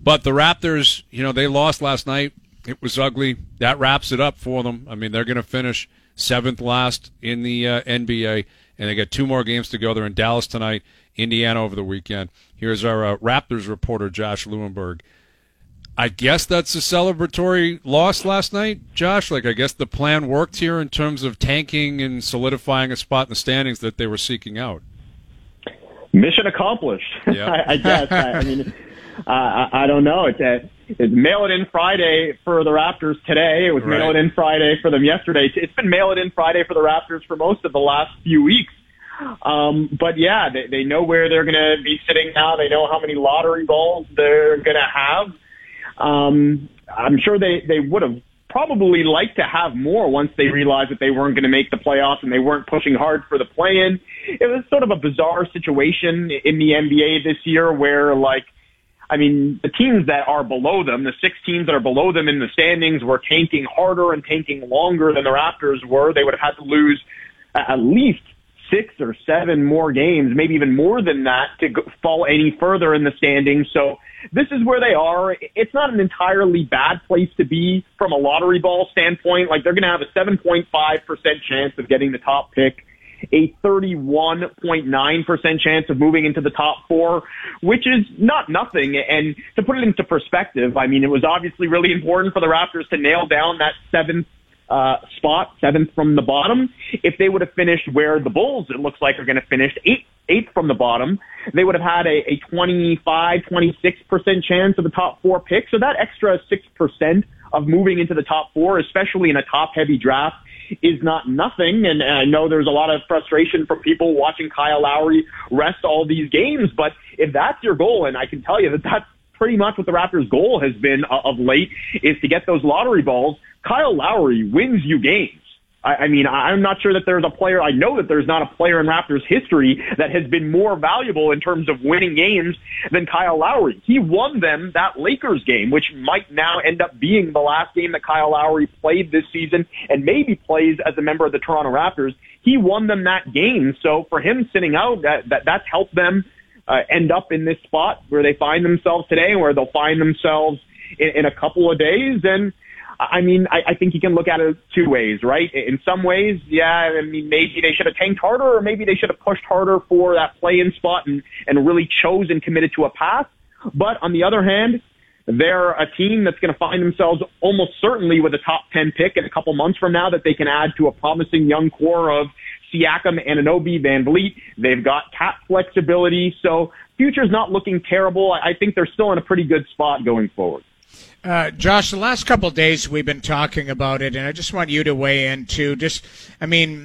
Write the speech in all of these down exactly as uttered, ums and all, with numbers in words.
But the Raptors, you know, they lost last night. It was ugly. That wraps it up for them. I mean, they're going to finish seventh last in the uh, N B A, and they got two more games to go. They're in Dallas tonight, Indiana over the weekend. Here's our uh, Raptors reporter, Josh Lewenberg. I guess that's a celebratory loss last night, Josh. Like, I guess the plan worked here in terms of tanking and solidifying a spot in the standings that they were seeking out. Mission accomplished, Yep. I, I guess. I, I mean, uh, I, I don't know. It's, a, it's mail it in Friday for the Raptors today. It was Right. mail it in Friday for them yesterday. It's been mail it in Friday for the Raptors for most of the last few weeks. Um, but yeah, they, they know where they're going to be sitting now. They know how many lottery balls they're going to have. Um, I'm sure they, they would have probably liked to have more once they realized that they weren't going to make the playoffs and they weren't pushing hard for the play-in. It was sort of a bizarre situation in the N B A this year where, like, I mean, the teams that are below them, the six teams that are below them in the standings, were tanking harder and tanking longer than the Raptors were. They would have had to lose at least six or seven more games, maybe even more than that, to go, fall any further in the standings. So this is where they are. It's not an entirely bad place to be from a lottery ball standpoint. Like, they're going to have a seven point five percent chance of getting the top pick, a thirty-one point nine percent chance of moving into the top four, which is not nothing. And to put it into perspective, I mean, it was obviously really important for the Raptors to nail down that seventh uh, spot, seventh from the bottom. If they would have finished where the Bulls, it looks like, are going to finish, eighth, eighth from the bottom, they would have had a, a twenty-five, twenty-six percent chance of the top four pick. So that extra six percent of moving into the top four, especially in a top-heavy draft, is not nothing. And, and I know there's a lot of frustration from people watching Kyle Lowry rest all these games. But if that's your goal, and I can tell you that that's pretty much what the Raptors' goal has been uh, of late, is to get those lottery balls, Kyle Lowry wins you games. I, I mean, I'm not sure that there's a player, I know that there's not a player in Raptors history that has been more valuable in terms of winning games than Kyle Lowry. He won them that Lakers game, which might now end up being the last game that Kyle Lowry played this season and maybe plays as a member of the Toronto Raptors. He won them that game. So for him sitting out, that, that that's helped them uh, end up in this spot where they find themselves today, where they'll find themselves in, in a couple of days. And I mean, I, I think you can look at it two ways, right? In some ways, yeah, I mean, maybe they should have tanked harder, or maybe they should have pushed harder for that play-in spot and, and really chose and committed to a path. But on the other hand, they're a team that's going to find themselves almost certainly with a top ten pick in a couple months from now that they can add to a promising young core of Siakam, Anunoby, Van Vliet. They've got cap flexibility, so future's not looking terrible. I think they're still in a pretty good spot going forward. Uh, Josh, the last couple of days we've been talking about it, and I just want you to weigh in too. Just, I mean,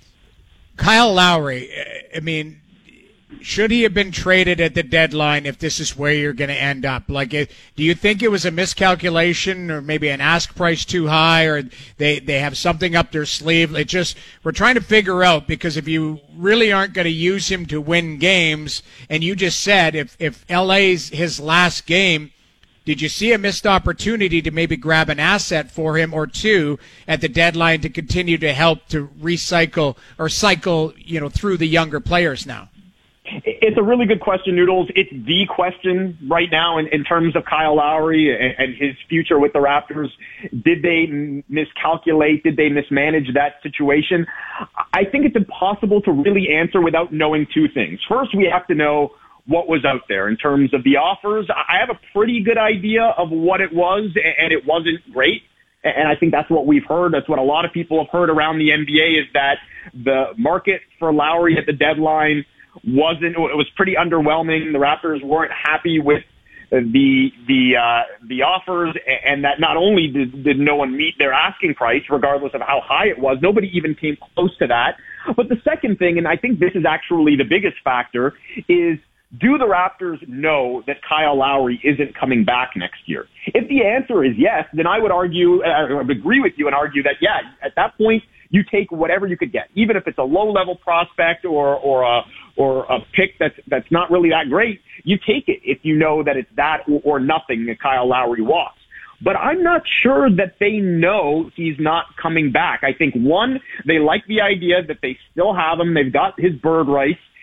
Kyle Lowry, I mean, should he have been traded at the deadline if this is where you're going to end up? Like, do you think it was a miscalculation, or maybe an ask price too high, or they, they have something up their sleeve? It just, we're trying to figure out, because if you really aren't going to use him to win games, and you just said if, if L A's his last game, did you see a missed opportunity to maybe grab an asset for him or two at the deadline to continue to help to recycle or cycle, you know, through the younger players now? It's a really good question, Noodles. It's the question right now in, in terms of Kyle Lowry and, and his future with the Raptors. Did they miscalculate? Did they mismanage that situation? I think it's impossible to really answer without knowing two things. First, we have to know what was out there in terms of the offers. I have a pretty good idea of what it was, and it wasn't great. And I think that's what we've heard. That's what a lot of people have heard around the N B A, is that the market for Lowry at the deadline wasn't, it was pretty underwhelming. The Raptors weren't happy with the, the, uh, the offers, and that not only did, did no one meet their asking price, regardless of how high it was, nobody even came close to that. But the second thing, and I think this is actually the biggest factor, is, do the Raptors know that Kyle Lowry isn't coming back next year? If the answer is yes, then I would argue, I would agree with you and argue that, yeah, at that point, you take whatever you could get, even if it's a low-level prospect or or a or a pick that's that's not really that great. You take it if you know that it's that or, or nothing that Kyle Lowry wants. But I'm not sure that they know he's not coming back. I think, one, they like the idea that they still have him. They've got his bird rights.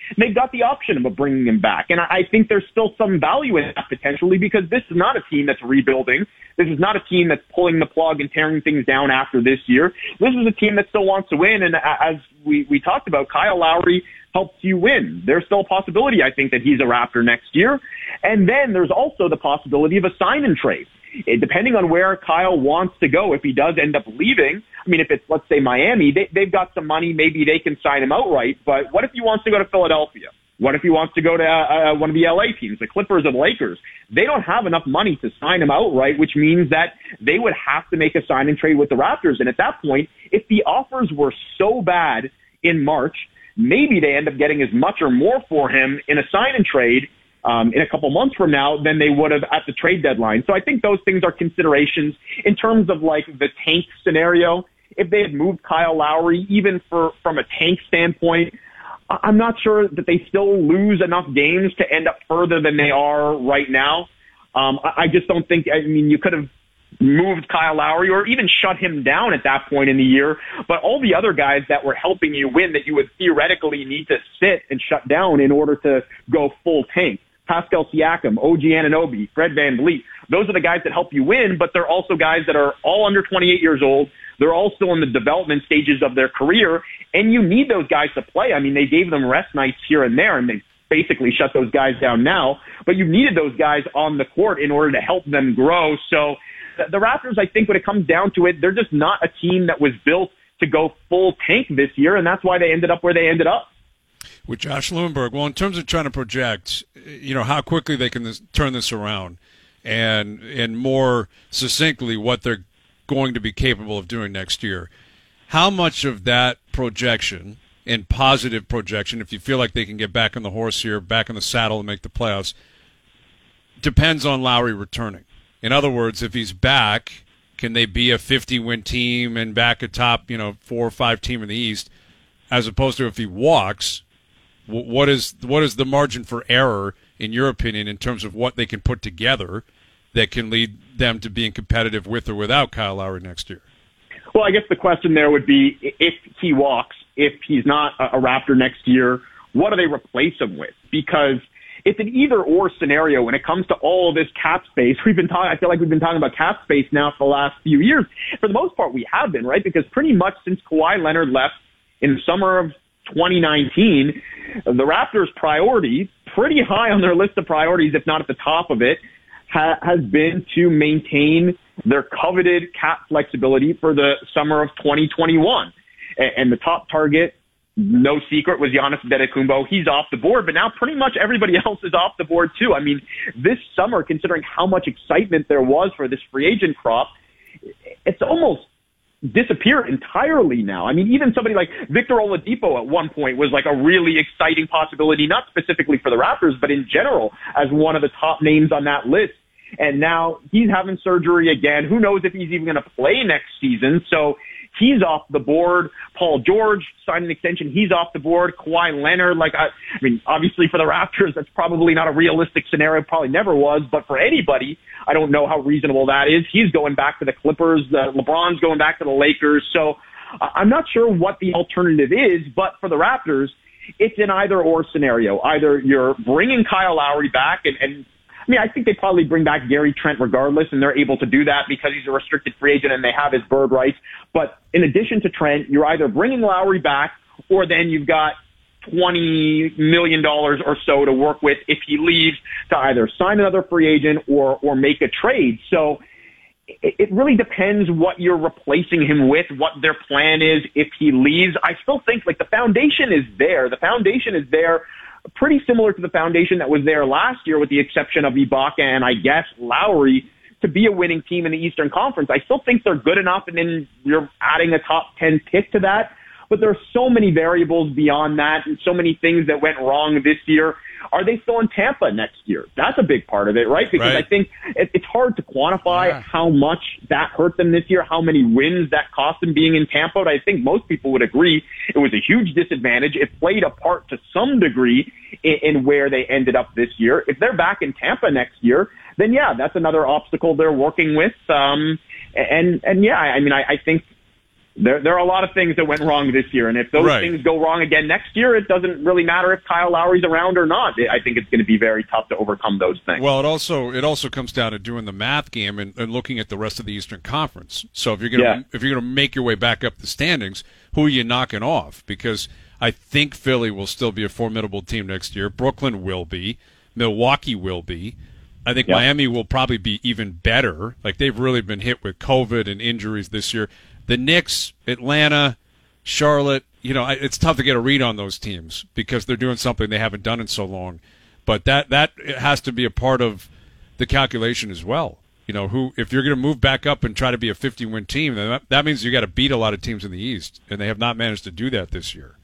they've got the option of bringing him back. And I, I think there's still some value in that potentially, because this is not a team that's rebuilding. This is not a team that's pulling the plug and tearing things down after this year. This is a team that still wants to win. And as we, we talked about, Kyle Lowry helps you win. There's still a possibility, I think, that he's a Raptor next year. And then there's also the possibility of a sign and trade. It, depending on where Kyle wants to go, if he does end up leaving, I mean, if it's, let's say, Miami, they, they've got some money, maybe they can sign him outright. But what if he wants to go to Philadelphia? What if he wants to go to uh, one of the L A teams, the Clippers or the Lakers? They don't have enough money to sign him outright, which means that they would have to make a sign and trade with the Raptors. And at that point, if the offers were so bad in March, maybe they end up getting as much or more for him in a sign and trade um, in a couple months from now than they would have at the trade deadline. So I think those things are considerations in terms of like the tank scenario. If they had moved Kyle Lowry, even for from a tank standpoint, I'm not sure that they still lose enough games to end up further than they are right now. Um, I just don't think, I mean, you could have moved Kyle Lowry or even shut him down at that point in the year. But all the other guys that were helping you win that you would theoretically need to sit and shut down in order to go full tank. Pascal Siakam, O G Anunoby, Fred VanVleet. Those are the guys that help you win, but they're also guys that are all under twenty-eight years old. They're all still in the development stages of their career, and you need those guys to play. I mean, they gave them rest nights here and there, and they basically shut those guys down now. But you needed those guys on the court in order to help them grow. So the Raptors, I think when it comes down to it, they're just not a team that was built to go full tank this year, and that's why they ended up where they ended up. With Josh Lewenberg, well, in terms of trying to project, you know, how quickly they can this, turn this around, and and more succinctly what they're going to be capable of doing next year, how much of that projection and positive projection, if you feel like they can get back on the horse here, back in the saddle and make the playoffs, depends on Lowry returning? In other words, if he's back, can they be a fifty-win team and back a top, you know, four or five team in the East, as opposed to if he walks? What is what is the margin for error, in your opinion, in terms of what they can put together that can lead them to being competitive with or without Kyle Lowry next year? Well, I guess the question there would be, if he walks, if he's not a Raptor next year, what do they replace him with? Because it's an either-or scenario when it comes to all of this cap space. We've been talking, I feel like we've been talking about cap space now for the last few years. For the most part, we have been, right? Because pretty much since Kawhi Leonard left in the summer of twenty nineteen, the Raptors' priority, pretty high on their list of priorities, if not at the top of it, ha- has been to maintain their coveted cap flexibility for the summer of twenty twenty-one. And, and the top target, no secret, was Giannis Antetokounmpo. He's off the board, but now pretty much everybody else is off the board too. I mean, this summer, considering how much excitement there was for this free agent crop, it's almost disappear entirely now. I mean, even somebody like Victor Oladipo at one point was like a really exciting possibility, not specifically for the Raptors, but in general as one of the top names on that list. And now he's having surgery again. Who knows if he's even going to play next season? So he's off the board. Paul George signed an extension. He's off the board. Kawhi Leonard, like, I, I mean, obviously for the Raptors, that's probably not a realistic scenario. Probably never was. But for anybody, I don't know how reasonable that is. He's going back to the Clippers. Uh, LeBron's going back to the Lakers. So uh, I'm not sure what the alternative is. But for the Raptors, it's an either-or scenario. Either you're bringing Kyle Lowry back and, and I mean, I think they probably bring back Gary Trent regardless, and they're able to do that because he's a restricted free agent and they have his bird rights. But in addition to Trent, you're either bringing Lowry back, or then you've got twenty million dollars or so to work with if he leaves, to either sign another free agent or or make a trade. So it, it really depends what you're replacing him with, what their plan is if he leaves. I still think, like, the foundation is there. The foundation is there. Pretty similar to the foundation that was there last year, with the exception of Ibaka and, I guess, Lowry, to be a winning team in the Eastern Conference. I still think they're good enough, and then you're adding a top ten pick to that. But there are so many variables beyond that and so many things that went wrong this year. Are they still in Tampa next year? That's a big part of it, right? Because right. I think it, it's hard to quantify yeah. how much that hurt them this year, how many wins that cost them being in Tampa. But I think most people would agree it was a huge disadvantage. It played a part to some degree in, in where they ended up this year. If they're back in Tampa next year, then yeah, that's another obstacle they're working with. Um, and, and yeah, I mean, I, I think there there are a lot of things that went wrong this year, and if those right. things go wrong again next year, it doesn't really matter if Kyle Lowry's around or not. I think it's going to be very tough to overcome those things. Well, it also it also comes down to doing the math game and, and looking at the rest of the Eastern Conference. So if you're going to Yeah. if you're going to make your way back up the standings, who are you knocking off? Because I think Philly will still be a formidable team next year. Brooklyn will be. Milwaukee will be. I think Yep. Miami will probably be even better. Like, they've really been hit with COVID and injuries this year. The Knicks, Atlanta, Charlotte, you know, it's tough to get a read on those teams because they're doing something they haven't done in so long. But that that has to be a part of the calculation as well. You know, who if you're going to move back up and try to be a fifty-win team, then that, that means you got to beat a lot of teams in the East, and they have not managed to do that this year.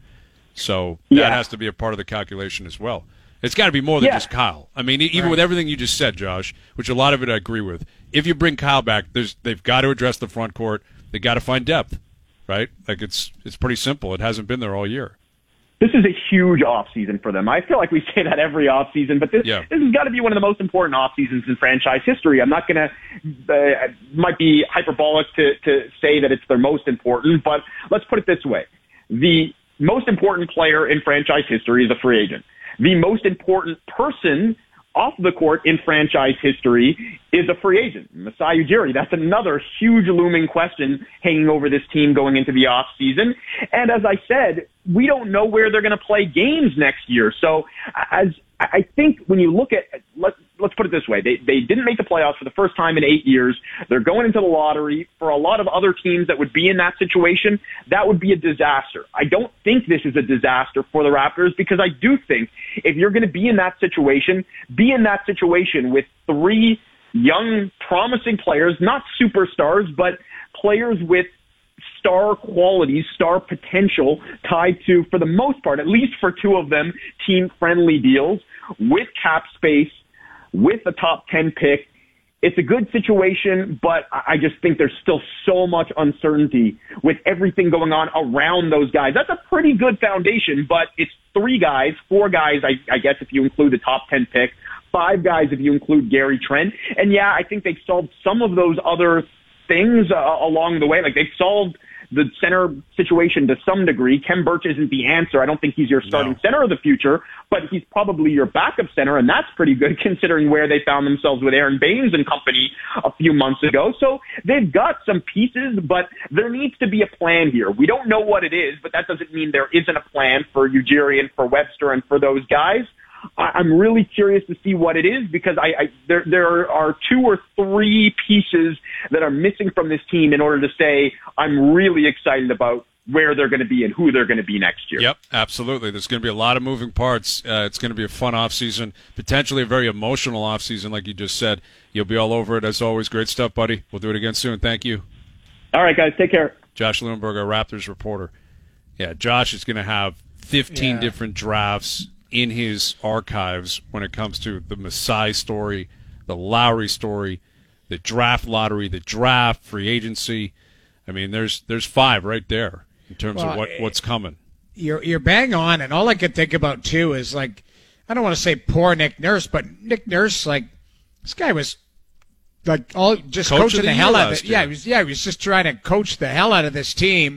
So that Yeah. has to be a part of the calculation as well. It's got to be more than Yeah. just Kyle. I mean, e- even Right. with everything you just said, Josh, which a lot of it I agree with. If you bring Kyle back, there's they've got to address the front court. They got to find depth, right? Like it's it's pretty simple. It hasn't been there all year. This is a huge offseason for them. I feel like we say that every offseason, but this, Yeah. this has got to be one of the most important offseasons in franchise history. I'm not going to, uh, might be hyperbolic to, to say that it's their most important, but let's put it this way. The most important player in franchise history is a free agent. The most important person off the court in franchise history is a free agent, Masai Ujiri. That's another huge looming question hanging over this team going into the offseason. And as I said, we don't know where they're going to play games next year. So as I think when you look at, let's, let's put it this way, they, they didn't make the playoffs for the first time in eight years. They're going into the lottery. For a lot of other teams that would be in that situation, that would be a disaster. I don't think this is a disaster for the Raptors because I do think if you're going to be in that situation, be in that situation with three young, promising players, not superstars, but players with star qualities, star potential tied to, for the most part, at least for two of them, team-friendly deals with cap space, with a top ten pick. It's a good situation, but I just think there's still so much uncertainty with everything going on around those guys. That's a pretty good foundation, but it's three guys, four guys, I, I guess, if you include the top ten pick, five guys if you include Gary Trent. And yeah, I think they've solved some of those other things uh, along the way. Like they've solved the center situation to some degree. Kem Birch isn't the answer. I don't think he's your starting No. center of the future, but he's probably your backup center, and that's pretty good considering where they found themselves with Aaron Baines and company a few months ago. So they've got some pieces, but there needs to be a plan here. We don't know what it is, but that doesn't mean there isn't a plan for Ujiri and for Webster and for those guys. I'm really curious to see what it is because I, I there there are two or three pieces that are missing from this team in order to say I'm really excited about where they're going to be and who they're going to be next year. Yep, absolutely. There's going to be a lot of moving parts. Uh, it's going to be a fun offseason, potentially a very emotional offseason, like you just said. You'll be all over it, as always. Great stuff, buddy. We'll do it again soon. Thank you. All right, guys, take care. Josh Lewenberg, our Raptors reporter. Yeah, Josh is going to have fifteen Yeah. different drafts in his archives when it comes to the Masai story, the Lowry story, the draft lottery, the draft, free agency. I mean, there's there's five right there in terms Well, of what, what's coming. You're you're bang on, and all I could think about too is like, I don't want to say poor Nick Nurse, but Nick Nurse, like this guy was like all just Coach of coaching the the, year hell out of last it. Yeah, year. he was yeah he was just trying to coach the hell out of this team.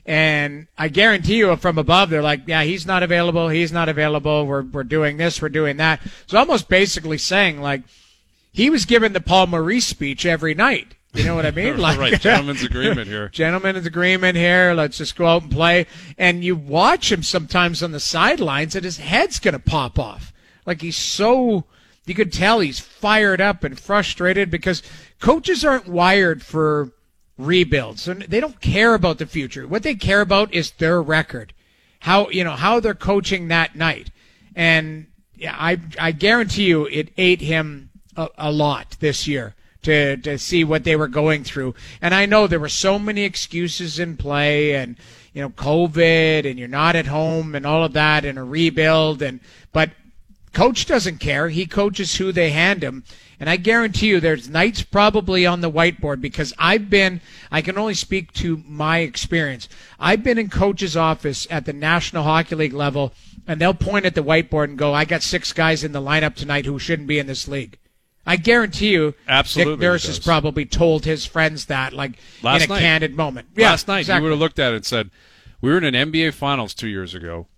And I guarantee you from above, they're like, yeah, he's not available. He's not available. We're we're doing this. We're doing that. So almost basically saying like he was giving the Paul Maurice speech every night. You know what I mean? Like, Right, gentleman's agreement here. Gentleman's agreement here. Let's just go out and play. And you watch him sometimes on the sidelines, and his head's going to pop off. Like he's so, you could tell he's fired up and frustrated because coaches aren't wired for rebuilds. So they don't care about the future. What they care about is their record, how you know how they're coaching that night. And yeah, I I guarantee you it ate him a, a lot this year to to see what they were going through. And I know there were so many excuses in play, and you know COVID, and you're not at home, and all of that, and a rebuild, and but. Coach doesn't care. He coaches who they hand him. And I guarantee you there's nights probably on the whiteboard because I've been, I can only speak to my experience. I've been in coach's office at the National Hockey League level, and they'll point at the whiteboard and go, I got six guys in the lineup tonight who shouldn't be in this league. I guarantee you, Absolutely Nick Nurse he has does. probably told his friends that, like, Last in a night. candid moment. Yeah, Last night, exactly. you would have looked at it and said, we were in an N B A Finals two years ago,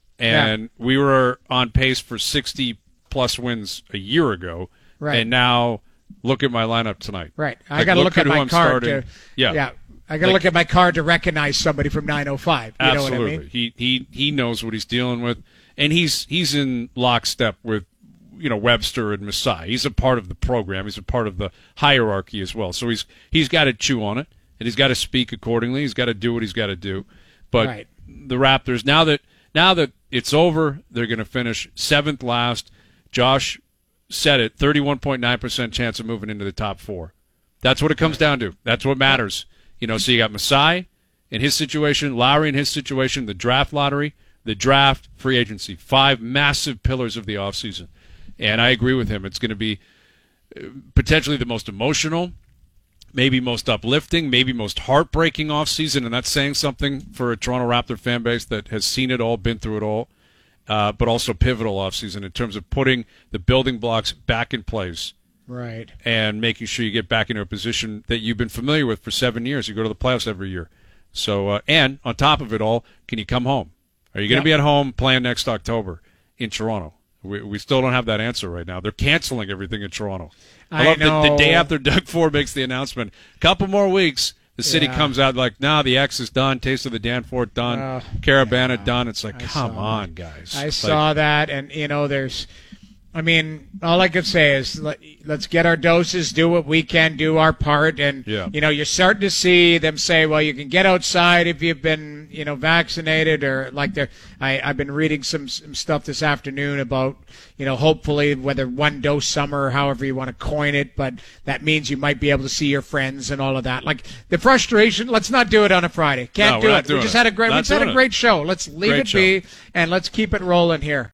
and yeah. we were on pace for sixty-plus wins a year ago, right. and now look at my lineup tonight. Right. I like, got to look, look at, at my I'm card. starting. To, yeah. yeah. I got to like, look at my card to recognize somebody from nine oh five. You absolutely. know what I mean? He, he, he knows what he's dealing with, and he's he's in lockstep with you know Webster and Masai. He's a part of the program. He's a part of the hierarchy as well. So he's he's got to chew on it, and he's got to speak accordingly. He's got to do what he's got to do. But right. the Raptors, now that now that it's over, they're going to finish seventh last. Josh said it, thirty-one point nine percent chance of moving into the top four. That's what it comes down to. That's what matters. You know, so you got Masai in his situation, Lowry in his situation, the draft lottery, the draft, free agency. Five massive pillars of the offseason. And I agree with him. It's going to be potentially the most emotional, maybe most uplifting, maybe most heartbreaking offseason, and that's saying something for a Toronto Raptor fan base that has seen it all, been through it all, uh, but also pivotal offseason in terms of putting the building blocks back in place. Right. And making sure you get back into a position that you've been familiar with for seven years. You go to the playoffs every year. So, uh, and on top of it all, can you come home? Are you going to Yep. be at home playing next October in Toronto? We, we still don't have that answer right now. They're canceling everything in Toronto. I, I love know. The, the day after Doug Ford makes the announcement, a couple more weeks, the city Yeah. comes out like, nah, the X is done, Taste of the Danforth done, Uh, Caravana yeah. done. It's like, I come saw on, that. guys. I Like, saw that, and, you know, there's, I mean, all I could say is let, let's get our doses, do what we can, do our part, and, Yeah. you know, you're starting to see them say, well, you can get outside if you've been, you know, vaccinated, or like they're, I, I've been reading some, some stuff this afternoon about, you know, hopefully whether one dose summer or however you want to coin it, but that means you might be able to see your friends and all of that. Like the frustration, let's not do it on a Friday. Can't No, do we're not it. We doing just it. had a great, we Not just had a doing it. great show. Let's leave Great it show. be, and let's keep it rolling here.